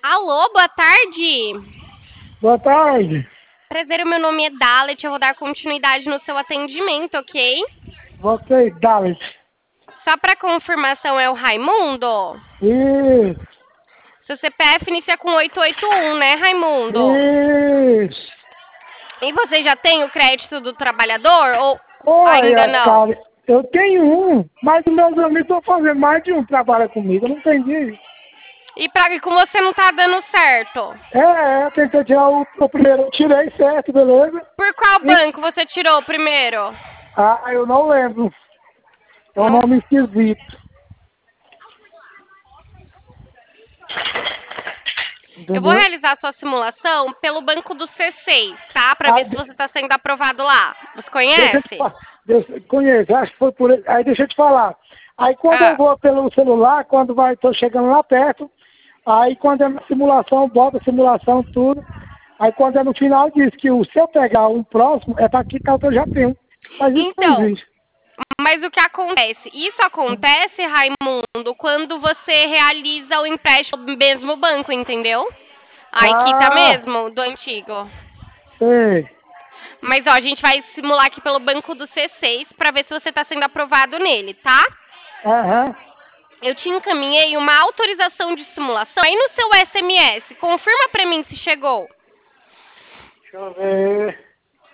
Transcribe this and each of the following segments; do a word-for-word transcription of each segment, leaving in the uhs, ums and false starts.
Alô, boa tarde. Boa tarde. Prazer, o meu nome é Dalet, eu vou dar continuidade no seu atendimento, ok? Você, Dalit. Só para confirmação, é o Raimundo? Isso, Seu C P F inicia com oito oito um, né, Raimundo? isso. E você já tem o crédito do trabalhador ou ainda Olha, não? cara, eu tenho um, mas os meus amigos estão fazendo mais de um trabalho comigo, eu não entendi. E pra, com você não tá dando certo? É, é, tentei tirar o, o primeiro, eu tirei certo, beleza? Por qual E, banco você tirou primeiro? ah, eu não lembro. É um Nossa. nome esquisito. Eu vou Entendeu? realizar a sua simulação pelo banco do C seis, tá? Pra ver Aí, se de- você tá sendo aprovado lá. Você deixa eu te conhece? falar. Deixa, conheço, acho que foi por ele. Aí deixa eu te falar. Aí quando eu Ah. vou pelo celular, quando vai, tô chegando lá perto, aí quando é na simulação, bota a simulação, tudo. Aí quando é no final diz que o, se eu pegar um próximo, é para quitar o que eu já tenho. Mas isso não Então, existe. mas o que acontece? Isso acontece, Raimundo, quando você realiza o empréstimo no mesmo banco, entendeu? Aí quita Ah, mesmo do antigo. sei. Mas ó, a gente vai simular aqui pelo banco do C seis pra ver se você tá sendo aprovado nele, tá? Aham. Eu te encaminhei uma autorização de simulação aí no seu S M S. Confirma pra mim se chegou. Deixa eu ver.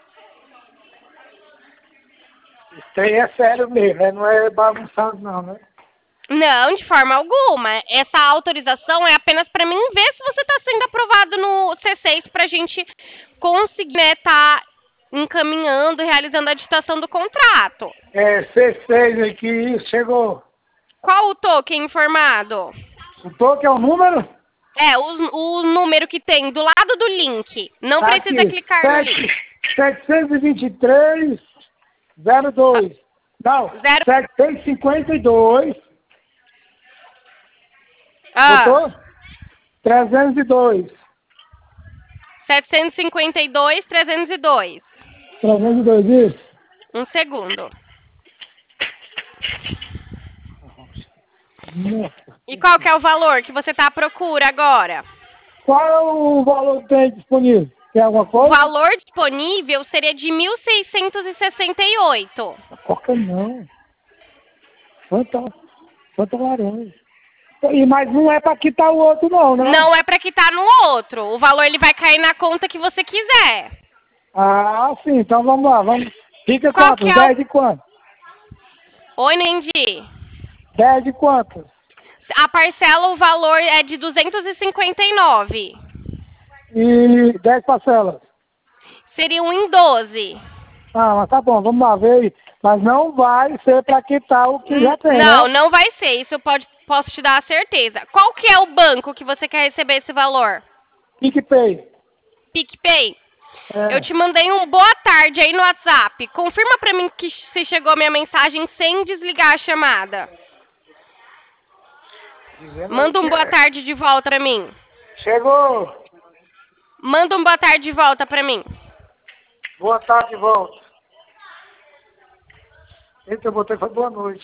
Isso aí é sério mesmo, né? Não é bagunçado não, né? Não, de forma alguma. Essa autorização é apenas para mim ver se você está sendo aprovado no C seis para a gente conseguir né, tá encaminhando, realizando a digitação do contrato. É C seis aqui, chegou. Qual o token informado? O toque é o número? É, o, o número que tem do lado do link. Não Tá precisa aqui, clicar no link. sete, setecentos e vinte e três, zero dois. Não, Zero. setecentos e cinquenta e dois. Ah, Botou? trezentos e dois. setecentos e cinquenta e dois, trezentos e dois. trezentos e dois, isso? Um segundo. Nossa. E qual que é o valor que você está à procura agora? Qual é o valor que tem disponível? Tem alguma O coisa? valor disponível seria de mil seiscentos e sessenta e oito. Coca não. Fanta, Fanta laranja. E, mas não é pra quitar o outro não, né? Não é para quitar no outro. O valor ele vai cair na conta que você quiser. Ah, sim. Então vamos lá. Vamos. Fica Qual que quantos? é o... dez de quanto? Oi, Nendi. dez de quantos? A parcela, o valor é de duzentos e cinquenta e nove. E dez parcelas. Seriam em doze. Ah, mas tá bom, vamos lá ver. Mas não vai ser para quitar o que N- já tem, Não, né? não vai ser. Isso eu pode, posso te dar a certeza. Qual que é o banco que você quer receber esse valor? PicPay. PicPay? Eu É. te mandei um boa tarde aí no WhatsApp. Confirma pra mim que se chegou a minha mensagem sem desligar a chamada. Dizendo aí Manda que um boa é. tarde de volta pra mim. Chegou. Manda um boa tarde de volta pra mim. Boa tarde, volta. Eita, eu botei foi boa noite.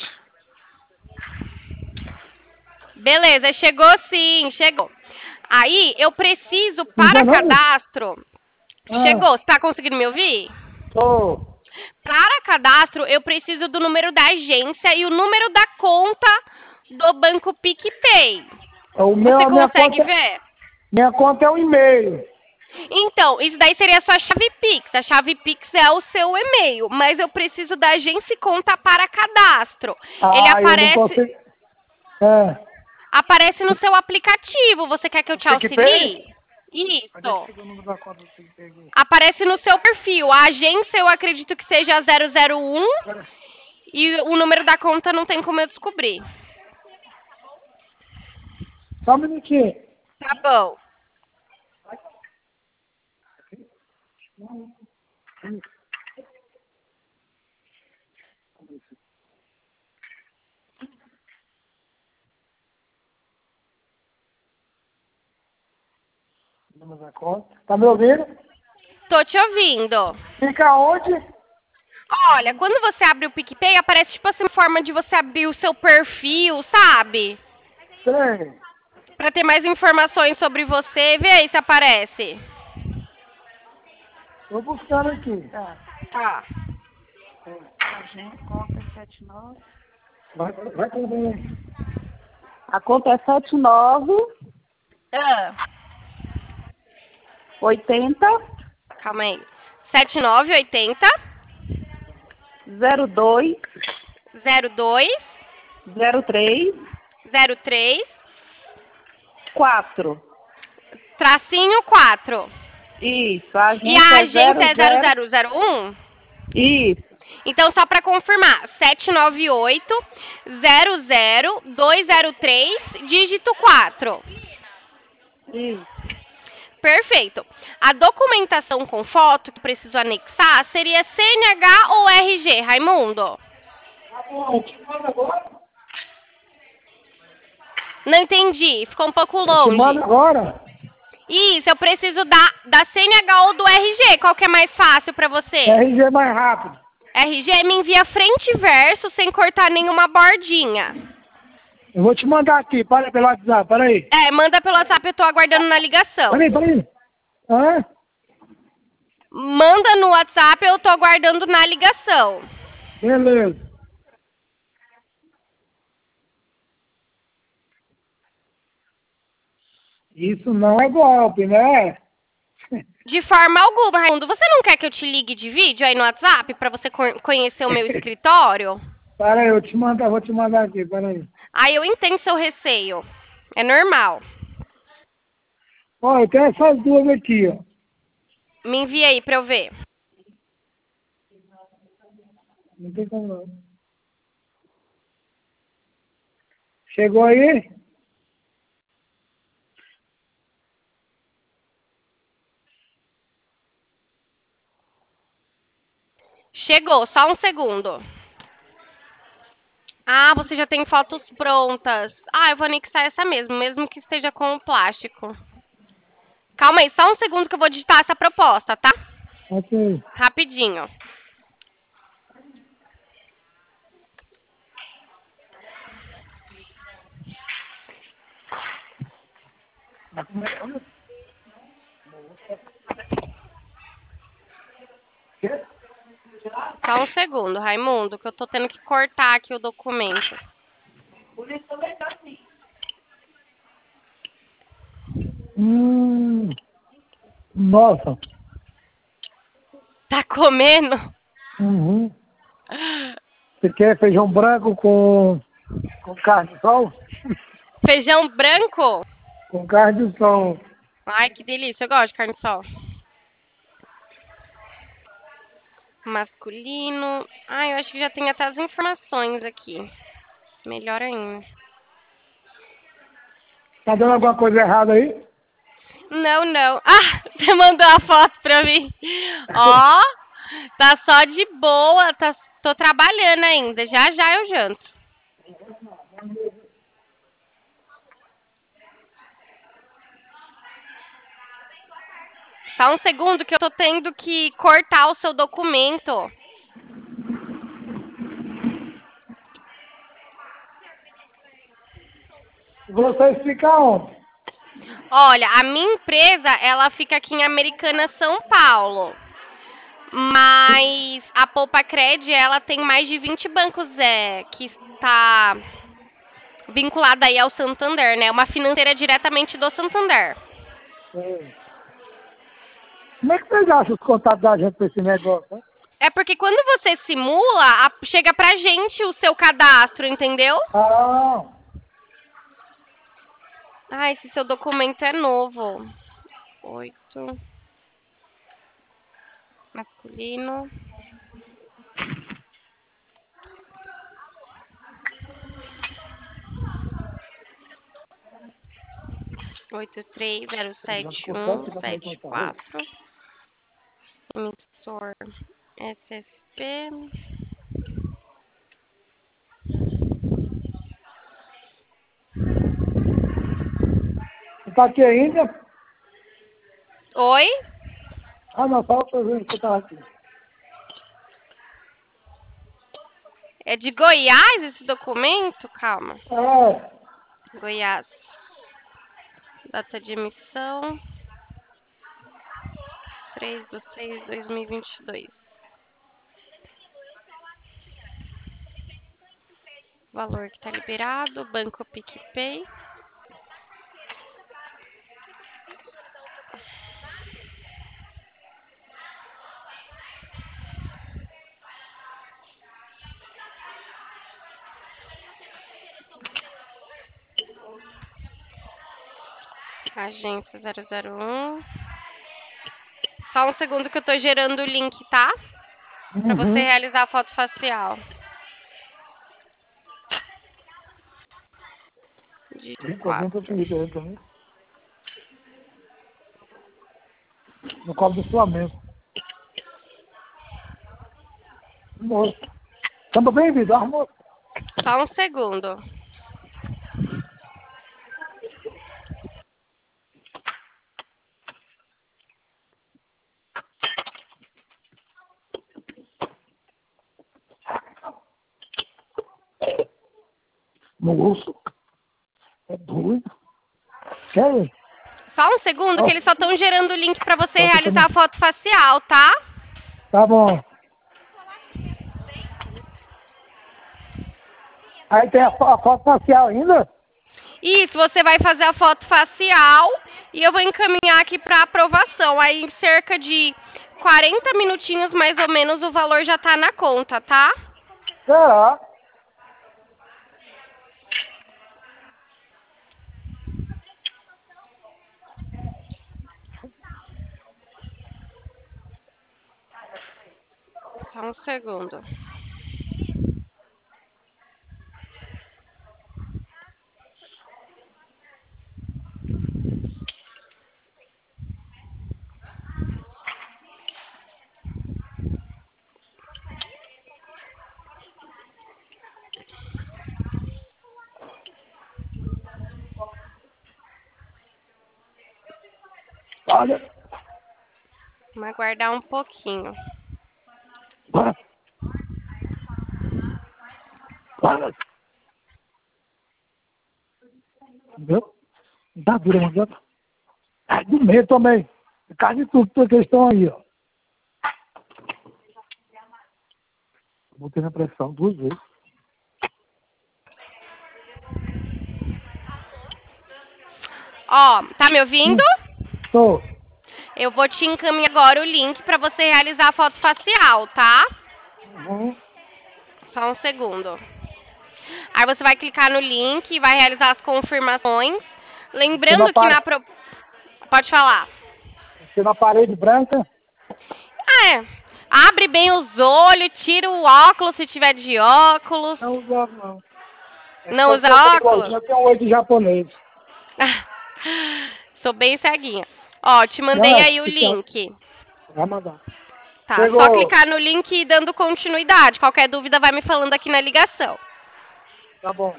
Beleza, chegou sim, chegou. Aí eu preciso Ainda para não? cadastro. Ah, Chegou, você tá conseguindo me ouvir? tô. Para cadastro, eu preciso do número da agência e o número da conta do banco PicPay. O meu, Você a minha consegue conta, ver? minha conta é um e-mail. Então, isso daí seria a sua chave Pix. A chave Pix é o seu e-mail, mas eu preciso da agência e conta para cadastro. Ele Ah, eu não aparece, consigo. É. aparece no seu aplicativo. Você quer que eu O te PicPay? auxilie? Deixa eu Isso. ver o número da conta do PicPay aqui. Aparece no seu perfil. A agência eu acredito que seja zero zero um Espera, e o número da conta não tem como eu descobrir. só um minutinho. Tá bom. Número da conta. Tá me ouvindo? Tô te ouvindo. Fica onde? Olha, quando você abre o PicPay, aparece tipo assim, forma de você abrir o seu perfil, sabe? Tem. Para ter mais informações sobre você, vê aí se aparece. Tô buscando aqui. Tá. Tá. A gente, conta sete nove. Vai, vai com o A conta é sete nove Ah, oitenta calma aí. sete nove oitenta zero dois zero dois zero três zero três quatro. tracinho quatro. Isso, a E agência a é agência é zero zero zero. zero zero um? Isso, Então, só para confirmar, sete nove oito zero zero dois zero três, dígito quatro. isso. Perfeito. A documentação com foto que preciso anexar seria C N H ou R G, Raimundo? Não entendi, ficou um pouco Te mando longe. agora. Isso, eu preciso da, da C N H ou do R G, qual que é mais fácil para você? R G mais rápido. R G me envia frente e verso sem cortar nenhuma bordinha. Eu vou te mandar aqui. Para aí pelo WhatsApp. Para aí. É, manda pelo WhatsApp, eu tô aguardando na ligação. Para aí, para aí. Hã? Manda no WhatsApp, eu tô aguardando na ligação. Beleza. Isso não é golpe, né? De forma alguma, Raimundo. Você não quer que eu te ligue de vídeo aí no WhatsApp pra você co- conhecer o meu escritório? Para aí, eu te mando, vou te mandar aqui. Para aí. Aí eu entendo seu receio. É normal. Ó, eu tenho essas duas aqui, ó. Me envia aí pra eu ver. Não tem como não. Chegou aí? Chegou, só um segundo. Ah, você já tem fotos prontas. Ah, eu vou anexar essa mesmo, mesmo que esteja com o plástico. Calma aí, só um segundo que eu vou digitar essa proposta, tá? Ok. Rapidinho. Só um segundo, Raimundo, que eu tô tendo que cortar aqui o documento. Hum, nossa. Tá comendo? Uhum. Você quer feijão branco com, com carne de sol? Feijão branco? Com carne de sol. Ai, que delícia. Eu gosto de carne de sol. Masculino. Ai, eu acho que já tem até as informações aqui. Melhor ainda. Tá dando alguma coisa errada aí? Não, não. Ah, você mandou a foto pra mim. Ó, tá só de boa. Tá, tô trabalhando ainda. Já, já eu janto. Só um segundo que eu tô tendo que cortar o seu documento. Você fica onde? Olha, a minha empresa, ela fica aqui em Americana, São Paulo. Mas a Poupa Cred, ela tem mais de vinte bancos é, que está vinculada aí ao Santander, né? Uma financeira diretamente do Santander. É. Como é que vocês acham os contatos da gente pra esse negócio, né? É porque quando você simula, a- chega pra gente o seu cadastro, entendeu? Ah, Ah, esse seu documento é novo. Oito. Masculino. Oito três zero sete um sete quatro. Emissor S S P. você tá aqui ainda? Oi? Ah, não, só pra ver que você tá aqui. É de Goiás esse documento? Calma. É, Goiás. Data de emissão. três de seis de dois mil e vinte e dois. Valor que está liberado. Banco PicPay. Agência zero zero um. Só um segundo que eu tô gerando o link, tá? Pra você Uhum. realizar a foto facial. Dígito Vem, vem pro quatro. Twitter aí também. No colo do Flamengo. Moço. Tamo bem, Vitor, moço. Só um segundo. Moço. É doido. Sério? Só um segundo que Ó, eles só estão gerando o link pra você ó, tô realizar também. a foto facial, tá? Tá bom. Aí tem a, fo- a foto facial ainda? Isso, você vai fazer a foto facial e eu vou encaminhar aqui para aprovação. Aí, em cerca de quarenta minutinhos, mais ou menos, o valor já tá na conta, tá? Será? Só um segundo. Olha. Vamos aguardar um pouquinho. Bora. Bora. Entendeu? Dá dura, mandioca. Ah, do meio também. Quase tudo que eles estão aí, ó. Botei na pressão duas vezes. Ó, tá me ouvindo? Hum, tô. Eu vou te encaminhar agora o link para você realizar a foto facial, tá? Uhum. Só um segundo. Aí você vai clicar no link e vai realizar as confirmações. Tem na, Lembrando que pa na... Pro... Pode falar. tem na parede branca. Ah, é. Abre bem os olhos, tira o óculos se tiver de óculos. Não usa, não. É Não só usa que a óculos? tecnologia tem um oi de japonês. Sou bem ceguinha. Ó, te Não, mandei é. aí o Fica... link. Vai mandar. Tá, só Chegou. clicar no link e dando continuidade. Qualquer dúvida vai me falando aqui na ligação. Tá bom.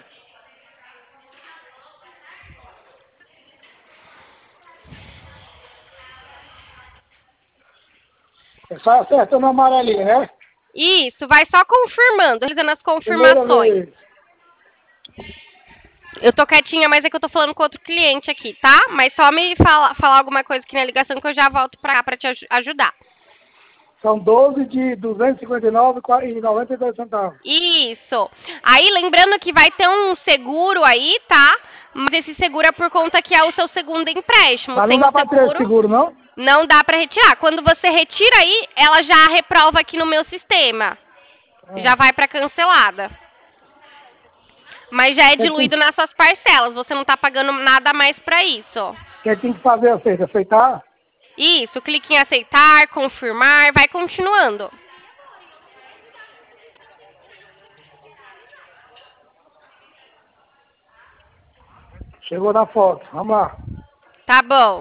É só acertar no amarelinho, né? Isso, vai só confirmando, realizando as Primeira confirmações. vez. Eu tô quietinha, mas é que eu tô falando com outro cliente aqui, tá? Mas só me fala, falar alguma coisa aqui na ligação que eu já volto pra cá pra te aj- ajudar. São doze de duzentos e cinquenta e nove e noventa e dois centavos. Isso. Aí, lembrando que vai ter um seguro aí, tá? Mas esse seguro é por conta que é o seu segundo empréstimo. Mas não Sem o dá pra ter seguro, seguro, não? não dá pra retirar. Quando você retira aí, ela já reprova aqui no meu sistema. Já Ah. vai pra cancelada. Mas já é O que, tem, diluído nas suas parcelas. Você não tá pagando nada mais pra isso. que tem que fazer, aceita? Aceitar? Isso, clique em aceitar, confirmar, vai continuando. Chegou na foto. Vamos lá. Tá bom.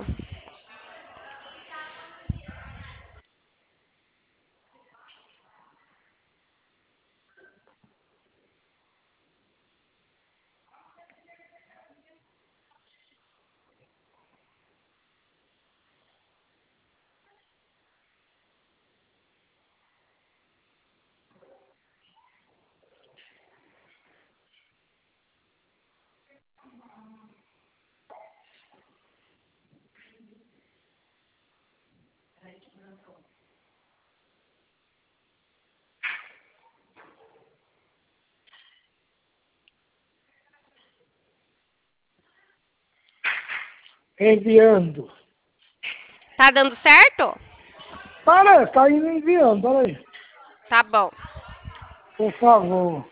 Enviando. Tá dando certo? Parece, tá indo enviando, peraí. Tá bom. Por favor.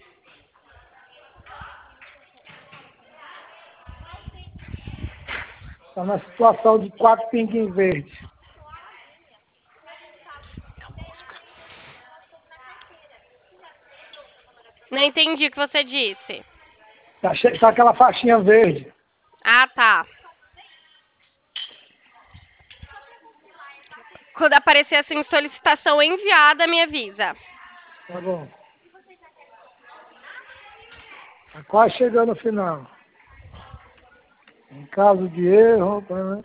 Tá na situação de quatro pinguins verdes. Não entendi o que você disse. Tá, che... tá aquela faixinha verde. Ah, tá. Quando aparecer assim, solicitação enviada, me avisa. Tá bom. Tá quase chegando no final. Em caso de erro,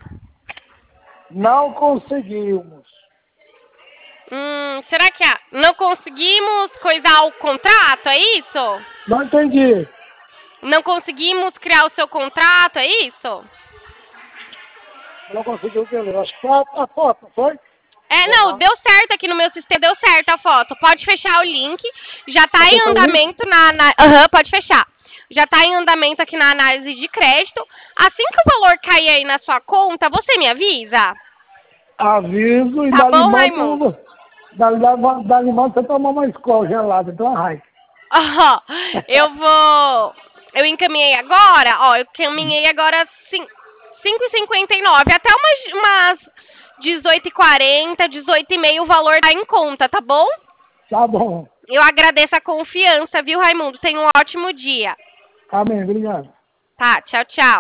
não conseguimos. Hum, será que ah, não conseguimos coisar o contrato, é isso? Não entendi. Não conseguimos criar o seu contrato, é isso? Não conseguiu ver. Acho que foi a, a foto, não foi? É, não, deu certo aqui no meu sistema, deu certo a foto. Pode fechar o link. Já tá em andamento na... na uhum, pode fechar. Já tá em andamento aqui na análise de crédito. Assim que o valor cair aí na sua conta, você me avisa? Aviso e Tá dá bom, limão Raimundo? pro... Dá, dá, dá limão pra você tomar uma escola gelada, então uma raiva. Ó, eu vou... Eu encaminhei agora, ó, eu encaminhei agora cinco e cinquenta e nove, até umas, umas dezoito e quarenta, dezoito e meia o valor tá em conta, tá bom? Tá bom. Eu agradeço a confiança, viu, Raimundo? Tenha um ótimo dia. Amém, obrigado. Tá, tchau, tchau.